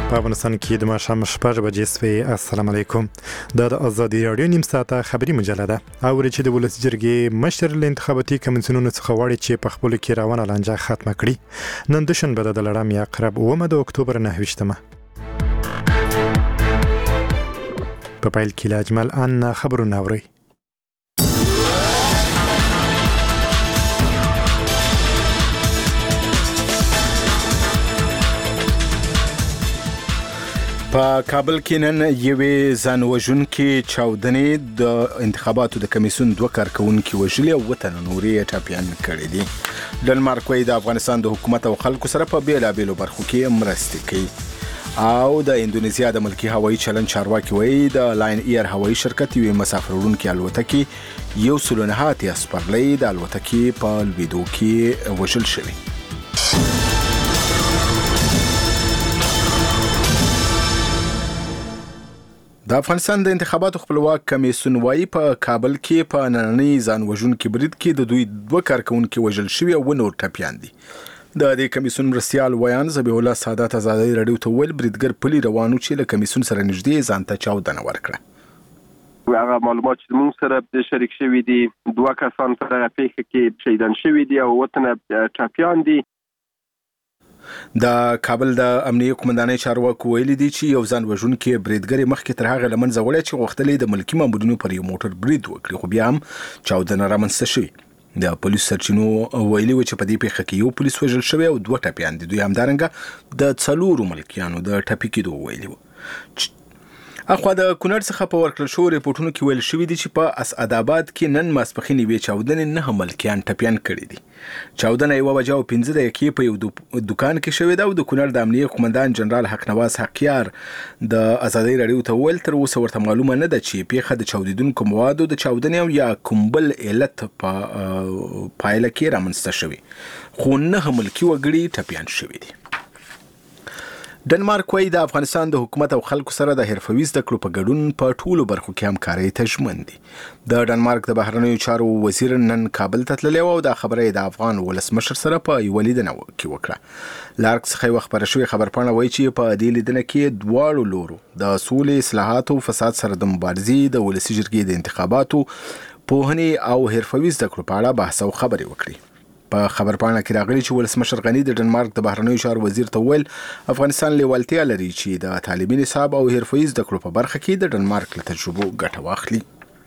په افغانستان کې د ماښام 6 بجې سوي. السلام علیکم. دا د ازادي راډیو نیم ساعته خبري مجله ده. اوري چې د ولس جرګې مشر له انتخاباتي کمیسیونونو څخه غواړي چې په خپل کې روانه لانجه ختمه کړي. نن دوشنبه د لړم یا عقرب 9 د اکتوبر 9 په پیل کې له اجمل ان خبرونه اوري. په کابل کې نن یوې ځانوژونکې چاودنې د انتخاباتو د کمیسیون 2 کارکونکي وژلي او وطن نوري ټاپیان کړي دي. ډنمارک وايي د افغانستان د حکومت او خلکو سره په بیلابیلو برخو کې مرستې کوي. او د اندونیزیا د ملکی هوایي چلند چارواکي وايي د لاین ایر هوایي شرکت یوې مسافر وړونکې الوتکې 109 سپرلۍ د الوتکې په لویدو کې وژل شوی. د افغانستان د انتخاباتو خپلواک کمیسیون وايي په کابل کې په نننۍ ځانوژونکي برید کې د دوی 2 کارکونکي وژل شوي او نور ټپیان دي. د دې کمیسیون مرستیال ویان ذبیح الله سادات ازادي راډیو ته ویل بریدګر پلی روانو چې له کمیسیون سره نږدې ځان ته چاودنه ورکړه. هغه معلومات چې موږ سره شریک شوي دي 2 کسان په دغه پیښه کې شهیدان شوي دي او وطن ټپیان دي. د کابل د امنیه قومندانۍ چارواکو ویلي دي چې یو ځانوژونکي بریدګر مخکې تر هغه لمنځه وړي چې غوښتلې د ملکی مامورینو پر یو موټر برید وکړي خو بیا هم چاودنه رامنځته شوې. د پولیس سرچینو ویلي و چې په دې پیښه کې یو پولیس وژل شوی او 2 ټپیان دي. دوی همدارنګه د 4 ملکیانو د ټپي کېدو ویلي و. اخوا د کونړ څخه په ورکړل شو ریپورتونو کې ویل شوی دي چې په اسعدآباد کې نن ماسپښین یوې چاودنې 9 ملکیان ټپیان کړي دي. چاودنه 1:15 دقیقې په یو دکان کې شوې ده او د کونړ د امنیه قومندان جنرال حق نواز حقیار د ازادي راډیو ته ویل تر اوسه ورته معلومه نه ده چې پیښه د چاودیدونکو موادو د چاودنې او یا کوم بل علت په پایله کې رامنځته شوی خو 9 ملکی وګړي ټپیان شوي دي. ډنمارک وايي د افغانستان د حکومت او خلکو سره د حرفوي زده کړو په ګډون په ټولو برخو کې همکاري ته ژمن دي. د ډنمارک د بهرنیو چارو وزیر نن کابل ته تللی او د خبرې د افغان ولسمشر سره په یو لیدنه کې وکړه. لارک څخه یو خبره شوې خبرپاڼه وايي چې په دې لیدنه کې دواړو لورو د سولې اصلاحاتو فساد سره د مبارزې د ولسي جرګې د انتخاباتو پوهنې او حرفوي زده کړو په اړه بحث او خبرې وکړي. په خبرپاڼه کې راغلي چې ولسمشر غنی د ډنمارک د بهرنیو چارو وزیر ته ویل افغانستان لیوالتیا لري چې د تعلیمي نصاب او حرفوي زده کړو په برخه کې د ډنمارک له تجربو ګټه واخلي.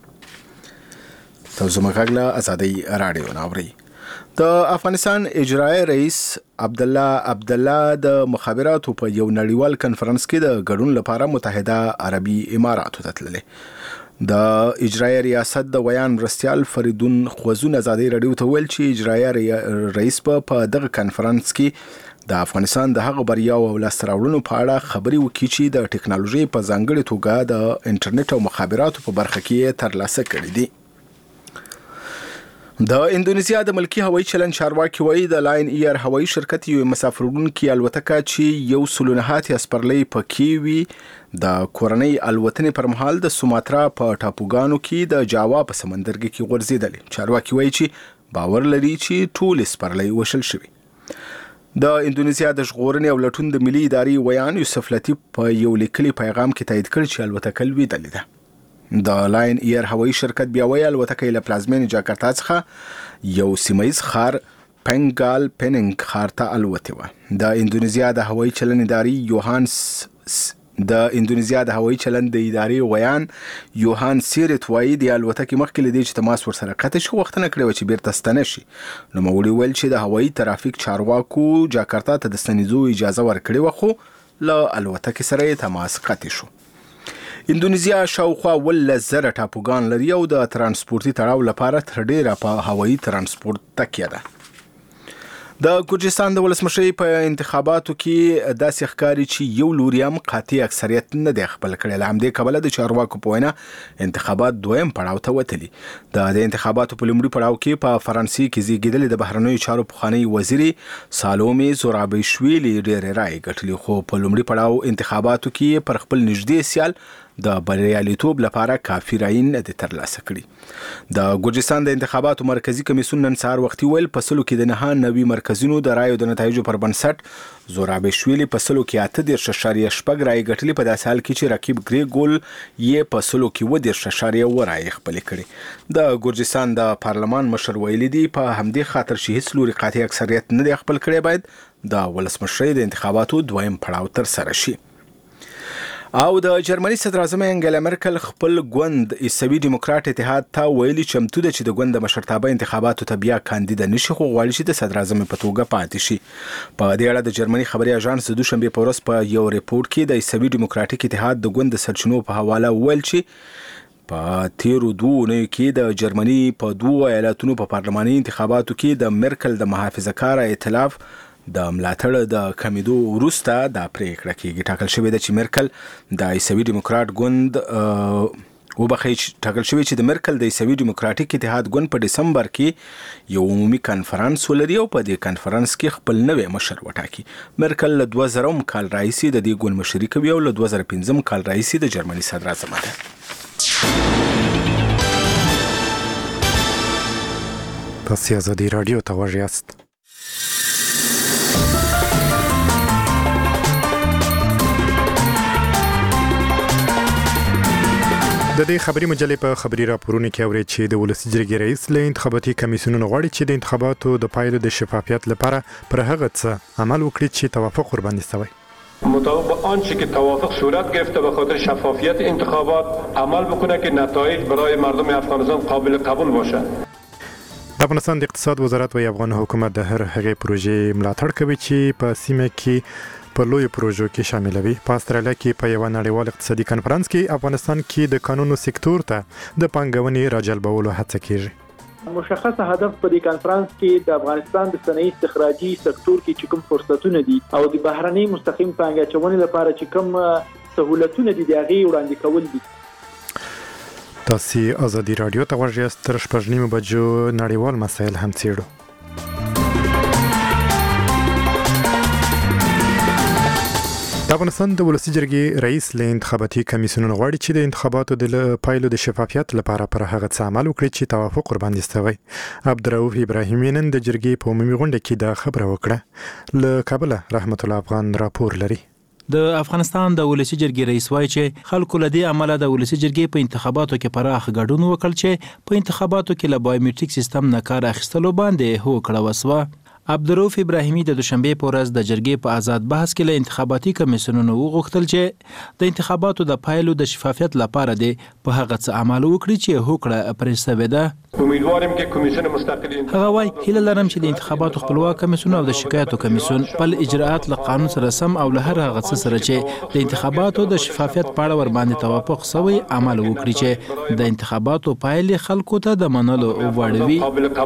تاسو مګاګله ازادي راډیو ناوري. د افغانستان اجرایی رئیس عبدالله د مخابراتو په یو نړیوال کنفرانس کې د ګډون لپاره متحده عربي اماراتو ته تللی. د اجرایی ریاست د ویان مرستیال فریدون خوزون ازادي راډیو ته ویل چې اجرایی رئیس په دغه کنفرانس کې د افغانستان د هغه بریاو او لاسته راوړنو په اړه خبرې وکړي چې د ټکنالوژي په ځانګړي توګه د انټرنیټ او مخابراتو په برخه کې ترلاسه کړي دي. د اندونیزیا د ملکی هوایي چلند چارواکي وايي د لاین ایر هوایي شرکت یو مسافر وړونکې الوتکه چې 109 سپرلۍ پکې وي د کورنۍ الوتنې پر مهال د سوماترا په ټاپوګانو کې د جاوا په سمندرګي کې غورځېدلې. چارواکي وايي چې باور لري چې ټول سپرلۍ وشل شوي. د اندونیزیا د ژغورنې او لټون د ملي ادارې ویان یوسف لطیف په یو لیکلي پیغام کې تایید کړ چې الوتکه لوېدلې ده. د لاین ایر هوایي شرکت بیا وایي الوتکه له پلازمینې جاکرتا څخه یو سیمایي ښار پنګال پیننګ ښار ته الوتې وه. د اندونیزیا د هوایي چلند ادارې ویان یوهان سیرت وایي د الوتکې مخکې له دې چې تماس ورسره قطع شي غوښتنه کړې وه چې بیرته ستنه شي. نوموړي ویل چې د هوایي ترافیک چارواکو جاکرتا ته د ستنېدو اجازه ورکړې وه خو له الوتکې سره یې تماس قطع شو. اندونیزیا شاوخوا 10,000 ټاپوګان لري او د ترانسپورتي تړاو لپاره تر ډیره په هوایي ترانسپورت تکیه ده. د ګرجستان د ولسمشرۍ په انتخاباتو کې داسې ښکاري چې یو لوري هم قاطع اکثریت نه دی خپل کړی. له همدې کبله د چارواکو په وینا انتخابات دویم پړاو ته وتلي. د انتخاباتو په لومړي پړاو کې په فرانسې کې زیږېدلې د بهرنیو چارو پخوانۍ وزیرې سالومې زورابیشویلي ډېرې رایې ګټلې خو په لومړي پړاو انتخاباتو کې پر خپل نږدې سیال د بریالیتوب لپاره کافي رای نه دي ترلاسه کړي. د ګرجستان د انتخاباتو مرکزی کمیسیون نن سهار وختي ویل په سلو کې د 9 مرکزونو د رایو د نتایجو پر بنسټ زورابشویلی په سلو کې 8.8 رای ګټلې، په داسې حال کې چې رقیب ګریګول یې په سلو کې 10.1 رای خپل کړي. د ګرجستان د پارلمان مشر ویلي دی په همدې خاطر چې هیڅ لوري قاطع اکثریت نه دی خپل کړی باید د ولسمشرۍ د انتخاباتو دویم پړاو تر سره شي. او د جرمني صدر اعظم انګلا مرکل خپل ګوند عیسوي دیموکرات اتحاد ته ویلي چمتو ده چې د ګوند مشرتابه انتخاباتو ته بیا کاندید نشي، خو غواړي چې د صدر اعظم په توګه پاتې شي. په دې اړه د جرمني خبري اژانس د دوشنبه په ورځ په یو ریپورت کې د عیسوي دیموکراتیک اتحاد د ګوند سرچینو په حواله ویل چې په تیرو 2 اونیو کې د جرمني په 2 ایالتونو په پارلماني انتخاباتو کې د مرکل د محافظه‌کار ائتلاف د ملاتړ د کمیدو وروسته د پریکړه کېږي. ټاکل شوی ده چې مرکل د عیسوي دیموکرات ګوند ټاکل شوی چې د مرکل د عیسوي دیموکراتیک اتحاد ګوند په دسمبر کې یو عمومي کانفرنس ولري او په دې کانفرنس کې خپل نوې مشر وټاکي. مرکل له 2000 کال راهیسې د دې ګوند مشري کوي او له 2015 کال راهیسې د جرمني صدر اعظم ده. تاسو ازادي رادیو ته غوږ یاست. د دې خبري مجلې په خبري راپورونو کې اوري چې د ولسی جرګې رئیس له انتخاباتي کمیسیونونو غواړي چې د انتخاباتو د پایلو د شفافیت لپاره پر هغه څه عمل وکړي چې توافق ور باندې شوی. مطابق آنچه که توافق صورت گرفته به خاطر شفافیت انتخابات عمل بکنه که نتایج برای مردم افغانستان قابل قبول باشد. د افغانستان د اقتصاد وزارت و افغان حکومت د هر هغه پروژې ملاتړ کوي چې په سیمه کې په لوی پروژو کې شامل وي. په استرالیا کې په یو نړیوال اقتصادي کانفرنس کې افغانستان کې د قانونو سکتور ته د پانګونې راجلبولو هڅه کیږي. مشخص هدف په دې کانفرنس کې د افغانستان د صنایع استخراجي سکتور کې کوم فرصتونه دي او د بهرنۍ مستقیم پانګه اچونې لپاره چې کوم سہولتونه دي د هغې وړاندې کول دي. تاسو ازادي رادیو ته غوږ یاست. تر 8:30 بجو نړیوال مسایل هم څېړو. د افغانستان د ولسی جرګې رئیس له انتخاباتي کمیسیونونو غواړي چې د انتخاباتو د پایلو د شفافیت لپاره پر هغه څه عمل وکړي چې توافق ور باندې شوی. عبدالرؤف ابراهیمي نن د جرګې په عمومي غونډه کې دا خبره وکړه. له کابل رحمت الله افغان راپور لري. د افغانستان د ولسی جرګې رئیس وایي چې خلکو له دې عمله د ولسی جرګې په انتخاباتو کې پراخ ګډون وکړ چې په انتخاباتو کې له بایومټریک سیستم نه کار اخیستلو باندې هوکړه وسوه. عبدالرؤف ابراهیمي د دوشنبه په ورځ د جرګې په آزاد بحث کې له انتخاباتي کمیسیونونو وغوښتل چې د انتخاباتو د پایلو د شفافیت لپاره د په هغه څه عمل وکړي چې هوکړه پرې شوې ده. امیدوارم که کمیسیون مستقل هغه وايي هیله لرم چې د انتخاباتو خپلواک کمیسیون او د شکایتو کمیسیون خپل اجراءات له قانون سره سم او له هر هغه څه سره چې د انتخاباتو د شفافیت په اړه ور باندې توافق شوی عمل وکړي چې د انتخاباتو پایلې خلکو ته د منلو وړ وي.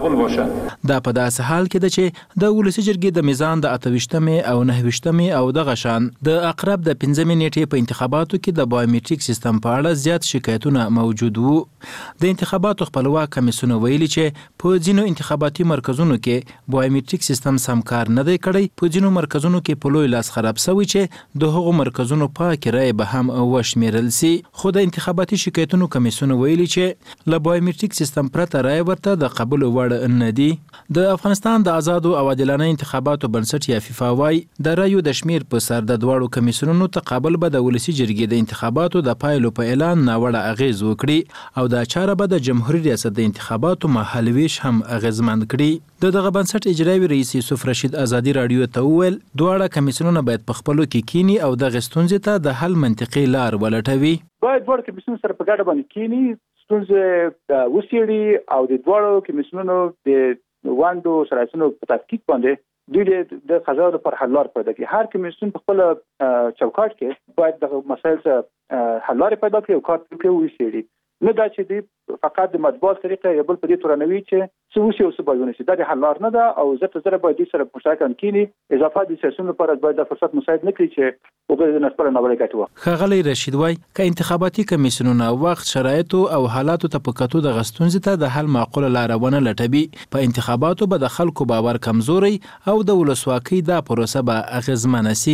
دا په داسې حال کې ده چې د ولسی جرګې د میزان د 28مې او 29مې او د غشان د اقرب د 15مې نیټې په انتخاباتو کې د بایومټریک سیستم په اړه زیات شکایتونه موجود وو. د انتخاباتو خپلواک کمیسیون ویلي چې په ځینو انتخاباتي مرکزونو کې بایومټریک سیستم سم کار نه دی کړی. په ځینو مرکزونو کې په لوی لاس خراب شوی چې د هغو مرکزونو پاک رای به هم وشمیرل سي. خو د انتخاباتي شکایتونو کمیسیون ویلي چې له بایومټریک سیستم پرته رای ورته د قبول وړ نه دي. د افغانستان د آزادو او عادلانه انتخاباتو بنسټ یا فیفا وايي د رایو د شمیر په سر د دواړو کمیسیونونو تقابل به د ولسی جرګې د انتخاباتو د پایلو په اعلان ناوړه اغیز وکړي او دا چاره به د جمهوریت ریاست د انتخاباتو مهالویش هم اغیزمند کړي. دغه بنسټ اجرایي رئیس یوسف رشید ازادي رادیو ته وویل دواړه کمیسیونونه باید په خپلو کې کینی او د غستونځ ته د حل منطقي لار ولټوي. باید دواړه کمیسیون سره په ګډه باندې کینی ستونزې وسیړي او د دواړو کمیسیونونو د وانډو سراسنو په تحقیق باندې د خزانو پر حل لار پیدا کړي. هر کمیسیون په خپل چوکاټ کې باید د مسایل څخه حل لار پیدا کړي او کار وکړي وسیړي. نه دا چې دی فقط د مطبوعات طریقه یو بل په دې تورنوي چې څه وشي او څه باید ونشي. دا د حل لار نه ده او زه باید دې سره مشترکاً کینی اضافه د سیاسیونو لپاره باید د فرصت مساعد نه کړي چې وګړي د نسبت نه ولې ګټو. ښاغلی رشید وايي که انتخاباتي کمیسیونونه وخت شرایط او حالاتو ته په کتو د غستونځ ته د حل معقوله لار ونه لټوي په انتخاباتو به د خلکو باور کمزوري او د ولسواکۍ دا پروسه به اغیزمنه سي.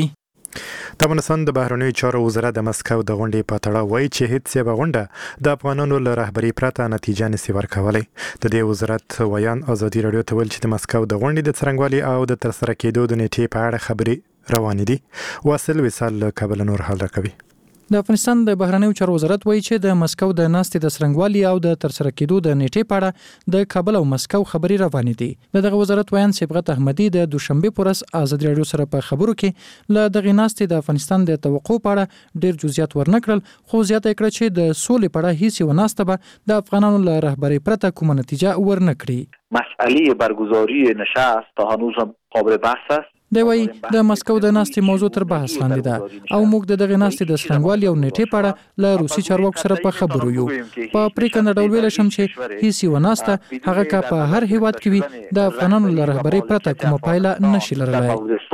د افغانستان د بهرنیو چارو وزارت د مسکو د غونډې په تړاو وایي چې هیڅ یوه غونډه د افغانانو له رهبرۍ پرته نتیجه نشي ورکولی. د دې وزارت ویان ازادي راډیو ته ویل چې د مسکو د غونډې د څرنګوالي او د ترسره کېدو د نیټې په اړه خبرې روانې دي. واصل وصال له کابل نور حال راکوي. د افغانستان د بهرنیو چارو وزارت وایي چې د مسکو د ناستې د څرنګوالي او د ترسره کېدو د نیټې په اړه د کابل او مسکو خبرې روانې دي. دغه وزارت ویان صبغت احمدي د دوشنبه پورس ازادي راډیو سره په خبرو کې له دغه ناستې د افغانستان د توقع په اړه ډیر جزئیات ورنکړل، خو زیاته کړه چې د سولې په اړه هیڅ یو ناسته به د افغانانو له رهبرۍ پرته کومه نتیجه ورنکړي. مسئله برگزاری نشست تا هنوز قابل بحث است. دی وایي د مسکو د ناستې موضوع تر بحث لاندې ده او موږ د دغه ناستې د څرنګوالي او نیټې په اړه له روسي چارواکو سره په خبرو یو. په پریکنده ډول ویل شم چې هیڅ یو ناسته هغه که په هر هیواد کې وي د افغانانو له رهبرۍ پرته کومه پایله نشي لرلی.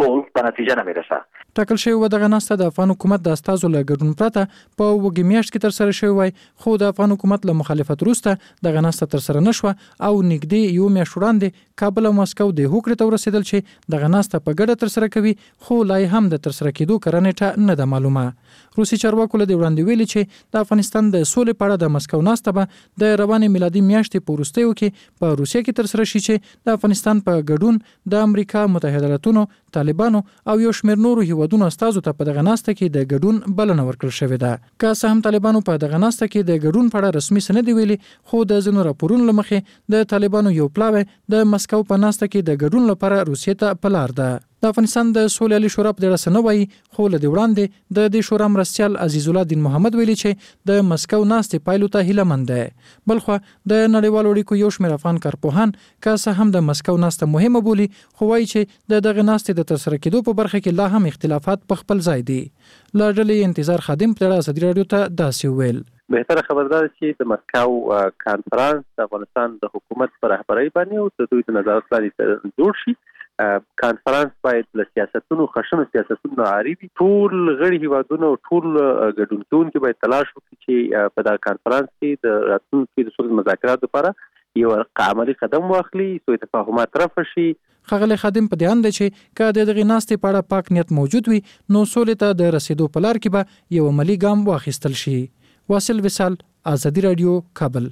ټاکل شوی و دغه ناسته د افغان حکومت د استازو له ګډون پرته په وګړي میاشت کې ترسره شوی وای، خو د افغان حکومت له مخالفت وروسته دغه ناسته ترسره نشوه او نږدې یو میاشت وړاندې کابل او مسکو د هوکړې ته ورسېدل چې دغه ناسته په ګډه ترسره کوي، خو لا هم د ترسره کېدو کړنې نه ده معلومه. روسي چارواکو له وړاندې ویلي چې د افغانستان د سولې په اړه د مسکو ناسته به د روانې میلادي میاشتې په وروستیو کې په روسیه کې ترسره شي چې د افغانستان په ګډون د امریکا متحده ایالاتونو، طالبانو او یو شمېر نورو هیوادونو استازو ته په دغه ناسته کې د ګډون بلنه ورکړل شوې ده. که څه هم طالبانو په دغه ناسته کې د ګډون په اړه رسمي څه نه دي ویلي، خو د ځینو راپورونو له مخې د طالبانو یو پلاوی د مسکو په ناسته کې د ګډون لپاره روسیې ته په لار ده. د افغانستان د سولې عالی شورا په اړه څه نه وایي، خو له دې وړاندې د دې شورا مرستیال عزیز الله دین محمد ویلي چې د مسکو ناستې پایلو ته هیله مند دی. بلخو د نړیوالو اړیکو یو شمېر افغان کارپوهان که څه هم د مسکو ناسته مهمه بولي، خو وایي چې د دغه ناستې د ترسره کېدو په برخه کې لا هم اختلافات په خپل ځای دي. له ډلې انتظار خادم په اړه ازادي راډیو ته داسې ویل: بهتره خبردار چې د مسکو کانفرنس د افغانستان د حکومت پر رهبرۍ باندې او د دوی د نظارت لاندې جوړ شي. کانفرنس باید له سیاستونو خشنو سیاستونو عاری وي. ټول غړي هیوادونو ټول ګډونکو باید تلاش وکړي چې په دا کانفرنس کې د راتلونکي د سولې مذاکراتو لپاره یو عملی قدم واخلي، سو تفاهمات رفع شي. ښاغلی خادم په دې اند دی چې که د دغې ناستې په اړه پاک نیت موجود وي، نو سولې ته د رسیدو په لار کې به یو عملي ګام واخیستل شي. واصل وصال، ازادي راډیو، کابل.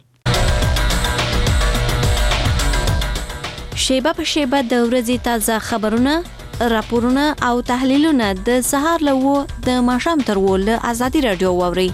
شیبه په شیبه د ورځې تازه خبرونه، راپورونه او تحلیلونه د سهار له 9 د ماښام تر 10 له ازادي راډیو واورئ.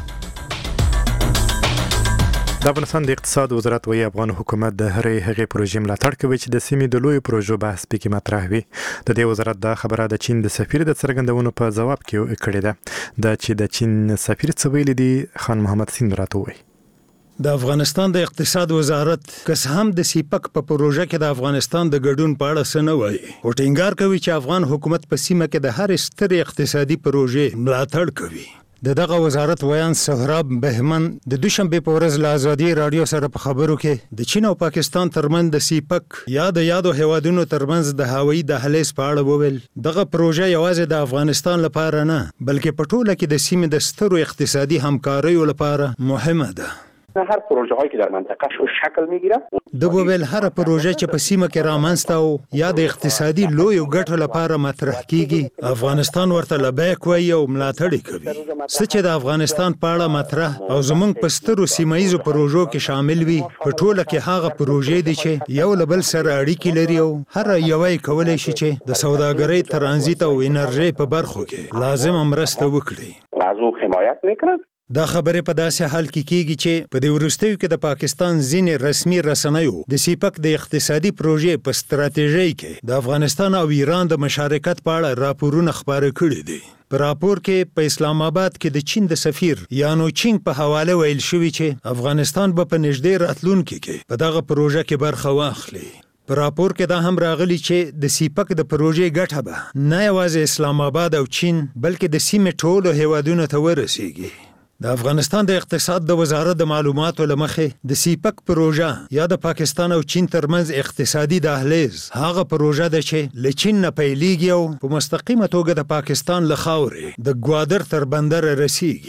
د افغانستان د اقتصاد وزارت وایي افغان حکومت د هرې هغې پروژې ملاتړ کوي چې د سیمې د لویو پروژو بحث پکې مطرح وي. د دې وزارت دا خبره د چین د سفیر د څرګندونو په ځواب کې کړې ده. دا چې د چین سفیر څه ویلي دي، خان محمد سین راته وایي. د افغانستان د اقتصاد وزارت کس هم د سیپک په پروژه کې د افغانستان د ګډون په اړه څه نه وایي، او ټینګار کوي چې افغان حکومت په سیمه کې د هر سترې اقتصادي پروژې ملاتړ کوي. دغه وزارت ویان سهراب بهمن د دوشنبه په ورځ له ازادي راډیو سره په خبرو کې د چین او پاکستان ترمنځ د سیپک یا د یادو هیوادونو ترمنځ د هوایي دهلیز په اړه وویل. دغه پروژه یوازې د افغانستان لپاره نه، بلکې په ټوله کې د سیمې د سترو اقتصادي همکاریو لپاره مهمه ده. هر پروژه هایی که در منطقه شکل میگیره د ویل هر پروژه چې په سیمه کې رامنځته او یا د اقتصادي لوی ګټو لپاره مطرح کیږي، افغانستان ورته لبیک وایي او ملاتړ کوي. چې د افغانستان په اړه مطرح او زمونږ په سترو سیمایي پروژو کې شامل وي، په ټوله کې هغه پروژې دي چې یو له بل سره اړیکې لري او هر یو یې کولای شي چې د سوداګرۍ، ترانزیت او انرژي په برخو کې لازم مرسته وکړي. لازم حمایت میکنه. دا خبره په داسې حال کې کیږي چې په دې وروستیو کې د پاکستان ځینې رسمي رسنیو د سیپک د اقتصادي پروژې په ستراتیژۍ کې د افغانستان او ایران د مشارکت په اړه راپورونه خپاره کړي دي. په راپور کې په اسلام آباد کې د چین د سفیر یانو چینګ په حواله ویل شوی چې افغانستان به په نږدې راتلونکي کې په دغه پروژه کې برخه واخلي. په راپور کې دا هم راغلی چې د سیپک د پروژې ګټه به نه یوازې اسلام آباد او چین بلکې د سیمې ټولو هیوادونو ته ورسیږي. د افغانستان د اقتصاد د وزارت د معلوماتو لمخې د سیپک پروژه یا د پاکستان او چین ترمنځ اقتصادي دهلیز هغه پروژه ده چې له چین نه پیلېږي او په مستقیمه توګه د پاکستان له خاورې د ګوادر تر بندر رسیږي.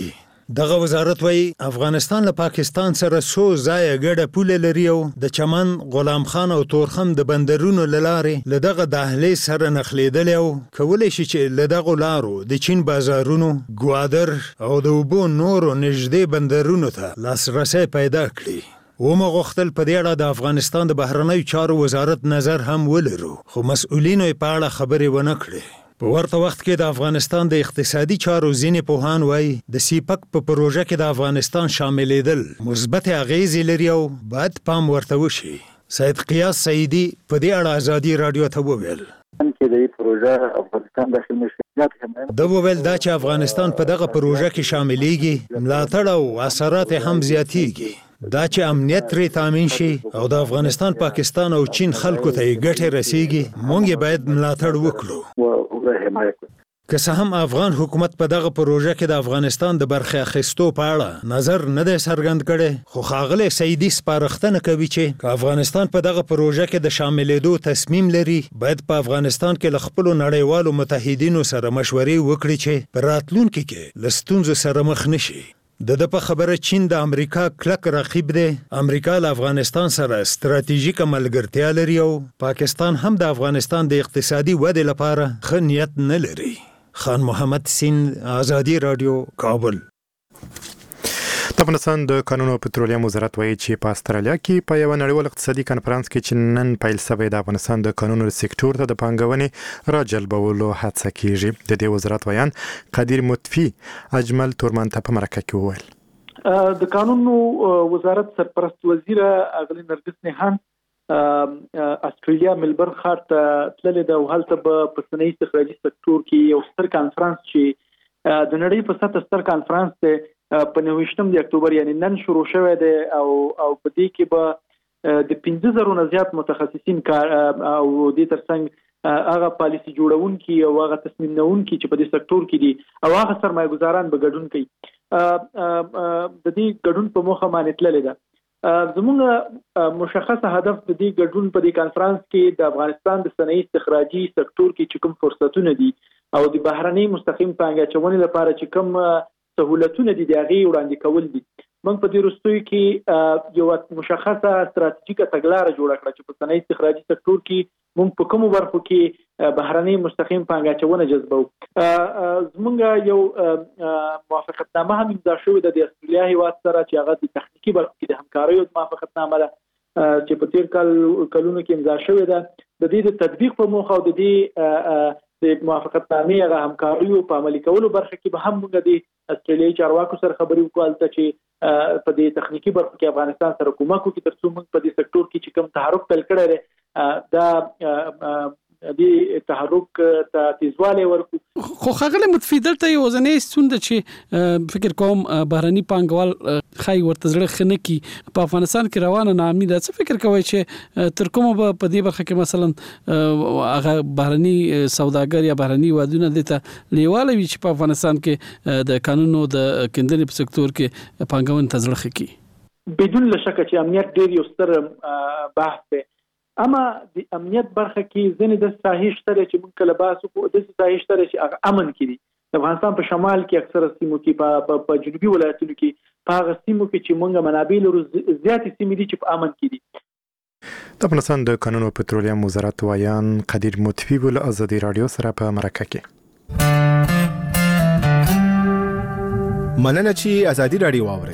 دغه وزارت وایي افغانستان له پاکستان سره څو ځایه ګډه پوله لري او د چمن، غلام خان او تورخم د بندرونو له لارې له دغه دهلیز سره نښلېدلی او کولی شي چې له دغو لارو د چین بازارونو، ګوادر او د اوبو نورو نږدې بندرونو ته لاسرسی پیدا کړي. ومو غوښتل په دې اړه د افغانستان د بهرنیو چارو وزارت نظر هم ولرو، خو مسؤلینو یې په اړه خبرې ونه کړې. په ورته وخت کې د افغانستان د اقتصادي چارو ځینې پوهان وایي د سیپک په پروژه کې د افغانستان شاملېدل مثبت اغیزې لري او باید پام ورته وشي. سید قیاس سعیدي په دې اړه ازادي رادیو ته وویل دا وویل دا چې افغانستان په دغه پروژه کې شاملېږي ملاتړ او اثرات هم زیاتېږي. دا چې امنیت ترې تامین شي او د افغانستان، پاکستان او چین خلکو ته یې ګټې رسیږي، موږ یې باید ملاتړ وکړو. که څه هم افغان حکومت په دغه پروژه کې د افغانستان د برخې اخیستو په اړه نظر نه دی څرګند کړی، خو ښاغلی سعیدي سپارښتنه کوي چې که افغانستان په دغه پروژه کې د شاملېدو تصمیم لري، باید په افغانستان کې له خپلو نړیوالو متحدینو سره مشورې وکړي چې په راتلونکي کې له ستونزو سره مخ نشي. د په خبره چین د امریکا کلک رقیب دی. امریکا له افغانستان سره ستراتیژیکه ملګرتیا لري او پاکستان هم د افغانستان د اقتصادي ودې لپاره ښه نیت نه لري. خان محمد سیند، ازادي رادیو، کابل. د افغانستان د کانونو او پټرولیم وزارت وایي چې په استرالیا کې په یو نړیوال اقتصادي کنفرانس کې چې نن پیل شوی د افغانستان د کانونو سکتور ته د پانګونې راجلبولو هڅه کیږي. د دې وزارت ویان قدیر مطفی اجمل تورمان ته په مرکه کې وویل. د کانونو وزارت سرپرست وزیر اغلی نرګس نهان استرالیا ملبورن ښار ته تللې ده او هلته به په صنعتي استخراجي سکتور کې یو ستر کانفرانس چې د نړۍ په سطح ستر کانفرانس دی په 29 د اکتوبر یعنی نن شروع شوی دی او په دې کې به د 15,000 نه زیات متخصصین او د ترڅنګ هغه پالیسي جوړونکي او هغه تصمیم نیونکي چې په دې سکتور کې دي او هغه سرمایه ګزاران به ګډون کوي. د دې ګډون په موخه باندې تللې ده. زموږ مشخصه هدف د دې ګډون په دې کانفرنس کې د افغانستان د صنعتي استخراجي سکتور کې چې کوم فرصتونه دي او د بهرنۍ مستقیم پانګه اچونې لپاره چې کوم سہولتونه دي د هغې وړاندې کول دي. موږ په دې وروستیو کې یو مشخصه ستراتیژیکه تګلاره جوړه کړه چې په صنعتي استخراجي سکتور کې موږ په کومو برخو کې بهرنۍ مستقیم پانګه اچونه جذبوو. زموږ یو موافقتنامه هم امضا شوې ده د استرالیا هیواد سره چې هغه د تخنیکي برخو کې د همکاریو موافقتنامه ده چې په تیر کلونو کې امضا شوې ده. د دې د تطبیق په موخه او د دې د موافقتنامې هغه همکاریو په عملي کولو برخه کې به هم موږ د استرالیایي چارواکو سره خبرې وکړو چې په دې تخنیکي برخه کې افغانستان سره کومک وکړي ترڅو موږ په دې سکتور کې چې کوم تحرک پیل کړی دی دا د تحرک ته تیزوالی ورکړو. خو ښاغلی مطفي دلته یو ځینې ستونزه چې فکر کوم بهرني پانګوال ښایي ورته زړه ښه نه کړي په افغانستان کې روانه ناامني ده. څه فکر کوئ چې تر کومه به په دې برخه کې مثلا هغه بهرني سوداګر یا بهرني هیوادونه دې ته لیواله وي چې په افغانستان کې د قانونو د کیندنې په سکتور کې پانګونې ته زړه ښه کړي؟ بدون له شکه چې امنیت ډېر یو ستر بحث دی، اما د امنیت برخه کې ځینې د ساحې شته چې موږ کله بحث وکړو د ساحې شته چې هغه امن کې دي. د افغانستان په شمال کې اکثره سیمو کې په جنوبي ولایتونو کې په هغه سیمو کې چې موږ منابع لرو زیاتې سیمې دي چې په امن کې دي. د افغانستان د کانونو او پټرولیم وزارت ویان قدیر مطفی ول ازادي رادیو سره په مرکه کې. مننه چې ازادي رادیو واوري.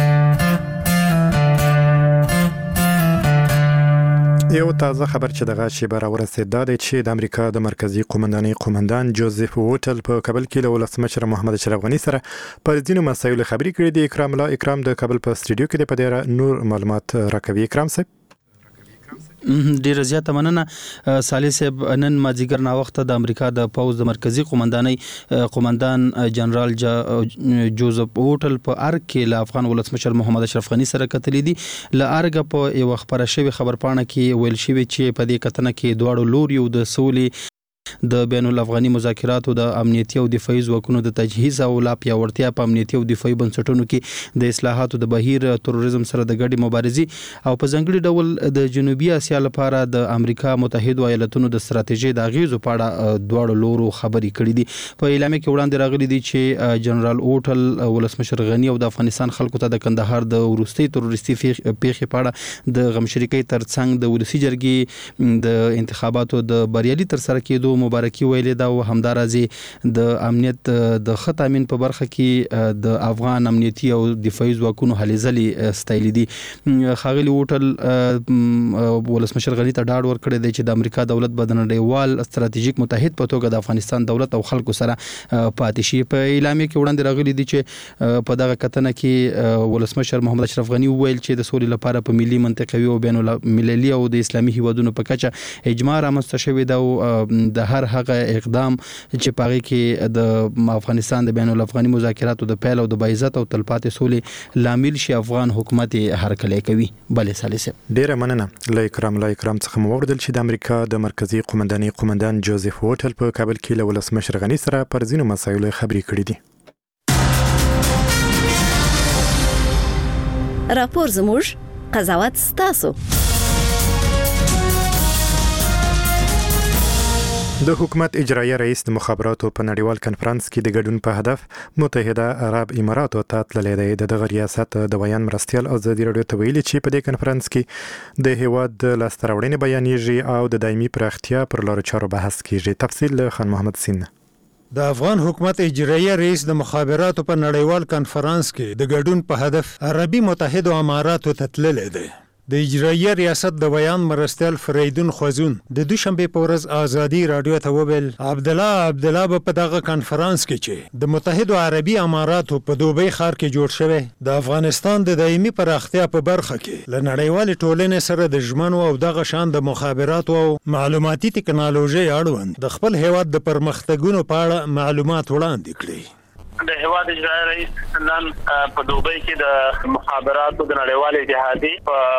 یو تازه خبر چې دغه شیبه راورسېد دا دی چې د امریکا د مرکزی قومندانۍ قومندان جوزف ووټل په کابل کې له ولسمشر محمد اشرف غني سره پر ځینو مسایلو خبرې کړې دي. اکرام الله اکرام د کابل په سټوډیو کې په ډېر نور معلومات راکوي. اکرام صاحب ډیر زیاته مننه. صالح صاحب نن مازیګر نا وخت د امریکا د پوز د مرکزی قومندانۍ قومندان جنرال جوزف ووټل په ارګ کې له افغان ولسمشر محمد اشرف غني سره کتلې دي. له ارګ په یو خبره شوی خبرپاڼه کې ویل شوی چې په دې کتنه کې دواړو لوري د سولې د بین الافغاني مذاکراتو د امنیتي او دفاعي ځواکونو د تجهیز او لا پیاوړتیا په امنیتي او دفاعي بنسټونو کې د اصلاحاتو د بهیر تروریزم سره د ګډې مبارزې او په ځانګړي ډول د جنوبي اسیا لپاره د امریکا متحده ایالاتونو د ستراتیژي د اغیزو په اړه دواړو لورو خبرې کړې دي. په اعلامیه کې وړاندې راغلي دي چې جنرال اوټل ولسمشر غنی او د افغانستان خلکو ته د کندهار د وروستي تروریستي پیښې په اړه د غمشریکۍ ترڅنګ د ولسی جرګې د انتخاباتو د بریالي تر سره کېدو مبارکي ویلې دا او همدارازي د امنیت د خطامین په برخه کې د افغان امنیتي او دفاعي ځواکونو هلې ځلې ستایلې دي. ښاغلي اوټل ولسمشر غنی ته ډاډ ورکړی دی چې د امریکا دولت به د نړیوال ستراتیژیک متحد په توګه د افغانستان دولت او خلکو سره پاتې شي. په اعلامیه کې وړاندې راغلي دي چې په دغه کتنه کې ولسمشر محمد اشرف غنی وویل چې د سولې لپاره په ملي منطقوي او بین المللي او د اسلامي هیوادونو په کچه اجماع رامنځته شوی دی او د هر هغه اقدام چې پاره کې د افغانستان د بین الافغاني مذاکراتو د پیل او د باعزت او تلپاتې سولې لامل شي افغان حکومت هرکلی کوي. بلې سالسه ډیره مننه. لا اکرام څخه موردل چې د امریکا د مرکزی قومندان جوزف ووټل په کابل کې له ولسمشر غنی سره پر ځینو مسایلو خبرې کړې دي. راپور زموږ قضاوت ستاسو. د حکومت اجرایه رئیس د مخابراتو په نړیوال کنفرانس کې د ګډون په هدف متحده عرب اماراتو ته تللی دی. د ریاست د بیان مرستیال ازادي راډیو ته ویلي چې په دې کنفرانس کې د هیواد د لاسته راوړنې بیانېږي او د دایمي پراختیا پر لارو چارو بحث کیږي. تفصیل له خان محمد سین. د افغان حکومت اجرایه رئیس د مخابراتو په نړیوال کنفرانس کې د ګډون په هدف عربي متحده اماراتو ته تللی دی. د اجرایه ریاست د بیان مرستیال فریدون خوازون د دوشنبه په ورځ ازادي رادیو ته وویل عبدالله په دغه کنفرانس کې چې د متحده عربي اماراتو په دوبۍ ښار کې جوړ شوی د افغانستان د دایمي پراختیا په برخه کې له نړیوال ټولنې سره د ژمنو او دغه شان د مخابراتو او معلوماتي ټکنالوژي اړوند د خپل هیواد د پرمختګونو په اړه معلومات وړاندې کړي. د هیواد اجرایه رئیس نن په دوبۍ کې د مخابراتو د نړیوال اتحادیې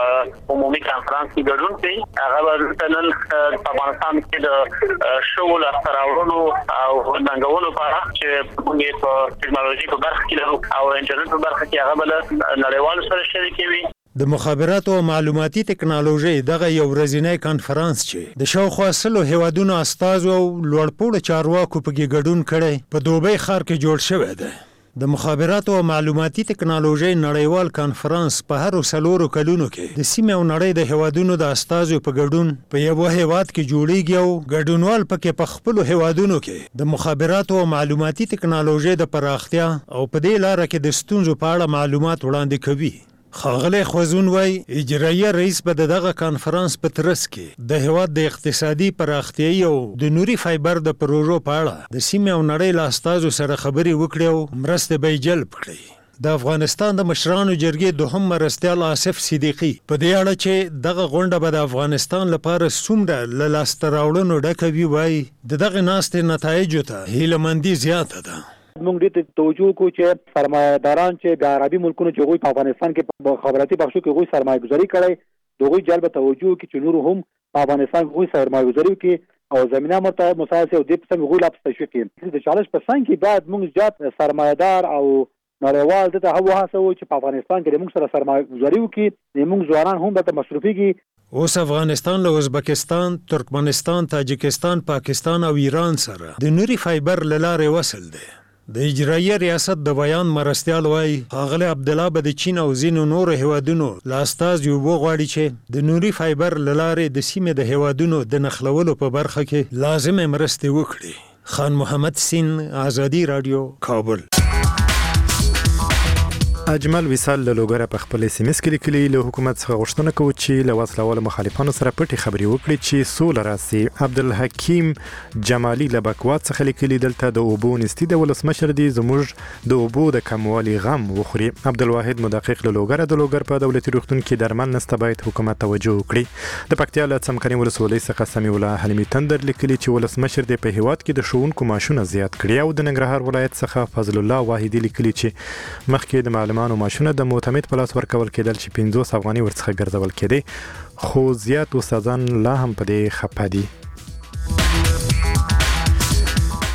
په عمومي کانفرنس کې ګډون کوي. هغه نن په افغانستان کې د شغل اختراعونو او ننګونو په اړه چې موږ په ټکنالوژي په برخه کې لرو او انټرنیټ په برخه کې هغه بل نړیوال سره شریکوي. د مخابراتو او معلوماتي ټکنالوژي دغه یو ورځنی کانفرنس چې د شاوخوا 100 هیوادونو استازو او لوړپوړو چارواکو په کې ګډون کړي په دوبۍ ښار کې جوړ شوی دی. د مخابراتو او معلوماتي ټکنالوژي نړیوال کانفرنس په هر 4 کلونو کې د سیمې او نړۍ د هیوادونو د استازو په ګډون په یو هیواد کې جوړیږي او ګډونوال پکې په خپل هیوادونو کې د مخابراتو او معلوماتي ټکنالوژي د پراختیا او په دې لار کې د ستونزو په اړه معلومات وړاندې کوي. ښاغلی خوازون وای اجرایه رئیس به دغه کانفرنس په ترڅ کې د هیواد د اقتصادي پراختیايي او د نوري فایبر د پروژو په اړه د سیمې او نړۍ له استازو سره خبرې وکړي او مرستې به یې جلب کړي. د افغانستان د مشرانو جرګې دوهم مرستیال آصف صدیقي په دې اړه چې دغه غونډه به د افغانستان لپاره څومره له لاسته راوړنو ډکه وي وایي دغه ناستې نتایجو ته هیلهمندي زیاته ده. موږ دې توجه کو چې سرمایه‌داران چې د عربي ملکونو چې غوي په افغانستان کې په خبراتي بخشو کې غوي سرمایه‌گذاري کړي دوی جلب توجه کې چې نور هم په افغانستان کې غوي سرمایه‌گذاري کوي او زمينه مساوسه او د څنګه غوي لا پستشو کې د 40% کې بعد موږ زیات سرمایه‌دار او نړیوال ته هوا هڅو چې په افغانستان کې موږ سره سرمایه‌گذاري وکړي موږ ځوانان هم به مصرفيږي. اوس افغانستان له ازبکستان، ترکمنستان، تاجکستان، پاکستان او ایران سره د نوري فایبر لاره وصل دی. د اجرایه ریاست د بیان مرستیال وای ښاغلی عبدالله به د چین او ځینو نورو هیوادونو له استازو وغواړي چې د نوري فایبر له لارې د سیمې د هیوادونو د نښلولو په برخه کې لازمه مرستې وکړي. خان محمد سین، ازادي رادیو، کابل. اجمل وصال له لوګره په خپل SMS کې لیکلي له حکومت څخه غوښتنه کوي چې له وسلوال مخالفانو سره پټي خبري وکړي چې سول راسي. عبدالحکیم جمالی له بکوات څخه لیکلي دلته د اوبو نستی د ولسمشر دی زموږ د اوبو د کموالي غم وخوري. عبدالواحد مدقق له لوګره د لوګر په دولتي روغتون کې درمل نسته باید حکومت توجه وکړي. د پکتیا له څمکني ولسوالۍ څخه سمیع الله حلیمي تندر لیکلي چې ولسمشر دی په هیواد کې د ښوونکو معاشونه زیات کړي او د ننګرهار ولایت څخه فضل الله واحدي لیکلي چې مخکې د معلمانو معاشونه د معتمد په لاس ورکول کېدل چې 50 افغاني ورڅخه ګرځول کېدي خو زیات استادان لا هم په دې خپه دي.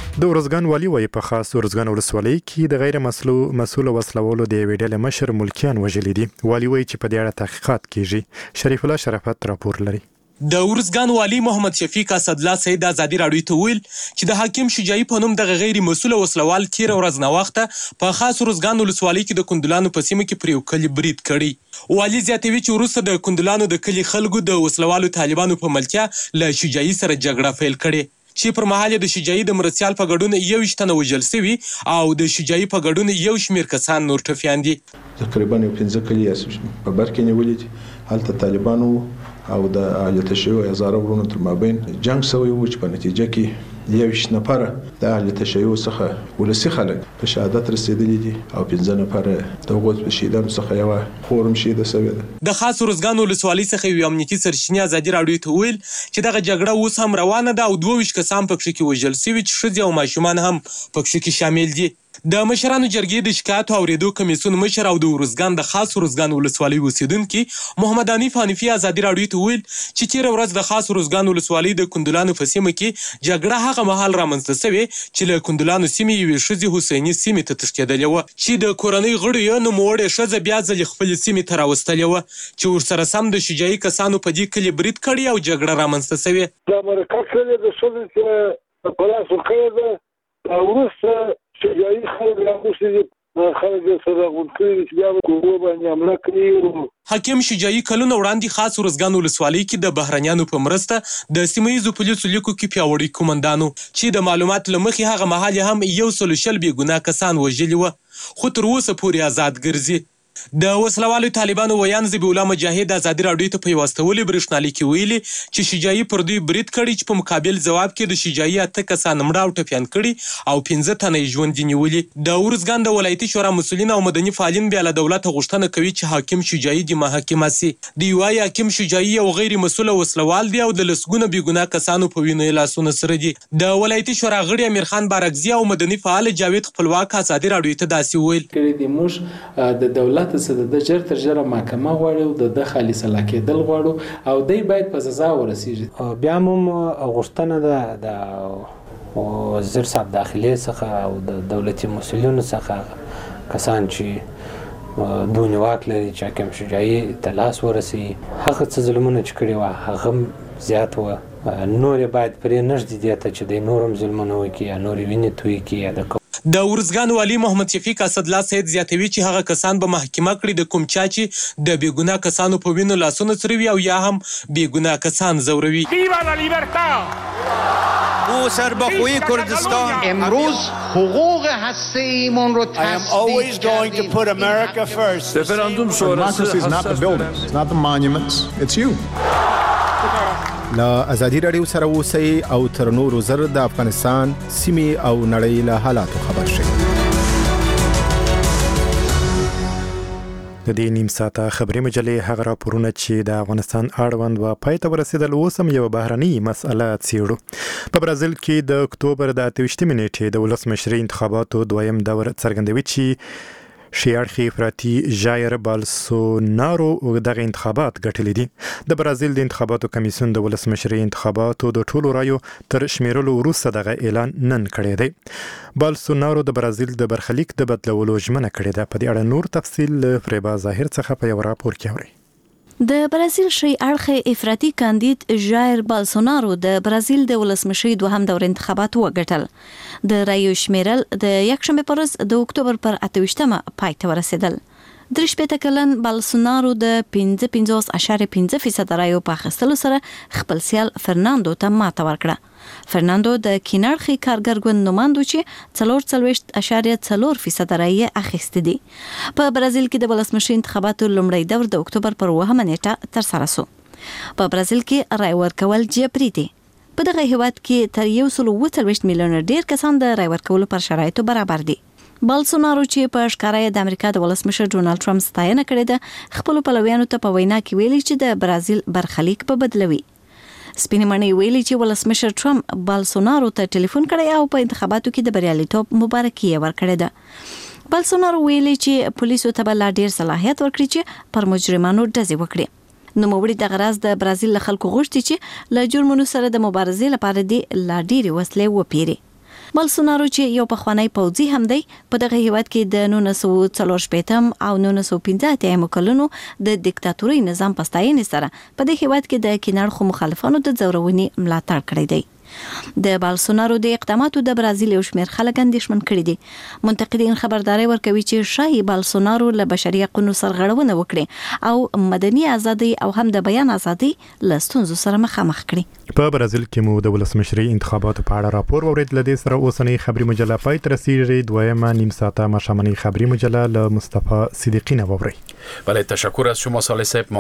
د ورزګان والي وایي په خاص ورزګان ولسوالۍ کې د غیر مسؤل وسلوالو د یوې ډلې مشر ملکیان وژلي دي. والي وایي چې په دې اړه تحقیقات کیږي. شریف الله شرافت راپور لري. د ورزګان والي محمد شفیق اسدالله سید ازادي راډیو ته ویل چې د حاکم شجاعي په نوم دغه غیر مسؤل وسلوال تیر ورځ نه وخته په خاص ورزګان ولسوالۍ کې د کندلانو په سیمه کې پر یو کلي برید کړی. والي زیاتوي چې وروسته د کندلانو د کلي خلکو د وسلوالو طالبانو په ملتیا له شجاعي سره جګړه پیل کړې چې پر مهال د شجاعي د مرستیال په ګډون 21 تنه وژل شوي او د شجاعي په ګډون یو شمېر کسان نور ټپیان دي. تقریبا 15 کلي په بر کې نیولې دي. هلته طالبانو او د اهل تشیع هزاره ورونو تر مابین جنگ شوی و چې په نتیجه کې 21 نفر د اهل تشیع څخه ولسی خلک په شهادت رسیدلي دي او 15 نفر د هغوی په شهیدانو څخه یو خورم شهیده شوی ده. د خاص ورزګان ولسوالۍ څخه یو امنیتي سرچینې ازادي راډیو ته ویل چې دغه جګړه اوس هم روانه ده او 22 کسان په کې وژل شوي چې ښځې او ماشومان هم په کې شامل دي. د مشرانو جرګې د شکایت اوریدو کمیسیون مشر او د ورزګان د خاص ورزګان ولسوالۍ اوسیدونکي محمد حنیف حنیفي ازادي راډیو ته ویل چې تیر ورځ د خاص ورزګان ولسوالۍ د کندلانو په سیمه کې جګړه هغه مهال رامنځته شوې چې له کندلانو سیمې یوې ښځې حسیني سیمې ته تښتېدلې وه چې د کورنۍ غړو یې نوموړې ښځه بیا ځلې خپلې سیمې ته راوستلې وه چې ورسره سم د شجاعي کسانو په دې کلي برید کړی او جګړه رامنځته شوې. د امریکا څخه د ښځې چې په لاس ورکړې ده وروسته شجاعي خلک راغوښتي خلک سره غونډې چې بیا په باندې حمله کوي. حاکم شجاعي کلونه وړاندې خاص ورزګان ولسوالۍ کې د بهرنیانو په مرسته د سیمه ییزو پولیسو لیکو کې پیاوړي کومندانو چې د معلومات له مخې هغه مهال هم 100 بې ګناه کسان وژلي وه خو تر اوسه پورې آزاد ګرځي. د وسلوالو طالبانو ویان ذبیح الله مجاهد ازادي راډیو ته په یو استولي برېښنالیک کې ویلي چې شجاعي پر دوی برید کړی چې په مقابل ځواب کې د شجاعي 8 کسان مړه او ټپیان کړي او 15 تنه یې ژوندي نیولي. د ورزګان د ولایتي شورا مسؤلین او مدني فعالین بیا له دولته غوښتنه کوي چې حاکم شجاعي د محاکمه سي. دوی وایي حاکم شجاعي یو غیر مسؤل وسلوال دی او د لسګونه بې ګناه کسانو په وینو یې لاسونه سره دي. د ولایتي شورا غړي امیر خان بارکزي او مدني فعال جاوید خپلواک ازادي راډیو ته داسې ویل د دولت څخه د جر تر جره محکمه غواړي د خالص علاقې غواړو او دوی باید په سزا ورسیږي. بیا هم غوښتنه ده د وزیر صاحب داخلي څخه او د دولتي مسؤلینو څخه کسان چې دون واک لري چې حاکم شجاعي ته لاس ورسي هغه څه ظلمونه چې کړي وه هغه زیات وه نور باید پرې نږدې دي ته چې د نورم ظلمونه وکړي یا نورې وینې تویې کړي یا د د ورزګان والي محمد شفیق اسدالله سید زیاتوي چې هغه کسان به محکمه کړي د کوم چا چې د بې ګناه کسانو په وینو لاسونه سروي او یا هم بې ګناه کسان زوروي. سربخوی کردستان امروز حقوق هسته‌ایمون رو تصدیق کردیم. رفراندوم Democracy is not the buildings, it's not the monuments, it's you. لا ازادي راډیو سره اوسئ او تر نورو زر د افغانستان سیمې او نړۍ له حالاتو خبر شئ. د دې نیم ساعته خبري مجلې هغه راپورونه چې د افغانستان اړوند و پای ته ورسېدل اوس هم یو بهرني مسأله څېړو. په برازیل کې د اکتوبر د 28 نیټې د ولسمشرۍ انتخاباتو دویم دور څرګندوي چې شیاړخي افراطي ژایر بالسونارو دغه انتخابات ګټلې دي. د برازیل د انتخاباتو کمیسیون د ولسمشرۍ انتخاباتو د ټولو رایو تر شمیرلو وروسته دغه اعلان نن کړی دی. بالسونارو د برازیل د برخلیک د بدلولو ژمنه کړې ده. په دې اړه نور تفصیل فریبا ظاهر څخه په یو راپور کې اورئ. د برازیل شی اړخ افراطي کاندید ژایر بالسونارو د برازیل د ولسمشرۍ دوهم دور انتخابات وګټل. د رایو شمیرل د یکشنبه پر ورځ د اکتوبر پر 28مه پای ته ورسېدل. 3 کلن بالسونارو د 55.5% رایو په اخیستلو سره خپل سیال فرناندو ته ماته ورکړه. فرناندو د کیناړخي کارګر ګوند نوماندو چې 44.4% رایې اخیستې دي. په برازیل کې د ولسمشرۍ انتخاباتو لومړی دور د اکتوبر پر 9مه نیټه ترسره شو. په برازیل کې رای ورکول جبري دي. په دغه هیواد کې تر 140 میلیون ډیر کسان د رای ورکولو پر شرایطو برابر دي. بالسونارو چې په ښکارا د امریکا د ولسمشر ډونالد ټرمپ ستاینه کړې ده خپل پلویانو ته په وینا کې ویلي چې د برازیل برخلیک به بدلوي. سپینمنې ویلي چې ولسمشر ټرمپ بالسونارو ته ټلیفون کړی او په انتخاباتو کې د بریالیتوب مبارکي ورکړې ده. بالسونارو ویلي چې پولیسو ته لا ډیر صلاحیت ورکړي چې پر مجرمانو ډزې وکړي. نو موري د غراز د برازیل خلکو غوښتي چې له جرمونو سره د مبارزې لپاره د لا ډیرې وسلې وپیري. بلسونارو چې یو پخوانی پوځي هم دی په دغه هیواد کې د 1940 او 1950 کلونو د دیکتاتوري نظام په ستاینې سره په دې هیواد کې د کیناړخو مخالفانو د ځورونې ملاتړ کړی دی. د بالسونارو د اقداماتو د برازیل یو شمېر خلک اندېښمن کړي دي. منتقدین خبرداري ورکوي چې شاهي بالسونارو له بشري حقوقو سرغړونه وکړي او مدني ازادي او هم د بیان ازادي له ستونزو سره مخامخ کړي. په برازیل کې مو د ولسمشري انتخاباتو په اړه راپور واورید. لدې سره اوسنۍ خبري مجله پای ته رسیدي. دویمه نیم ساعته مشامنی خبري مجله له مصطفی صدیقی نه واوري. بله تشکر از شما صالح صاحب.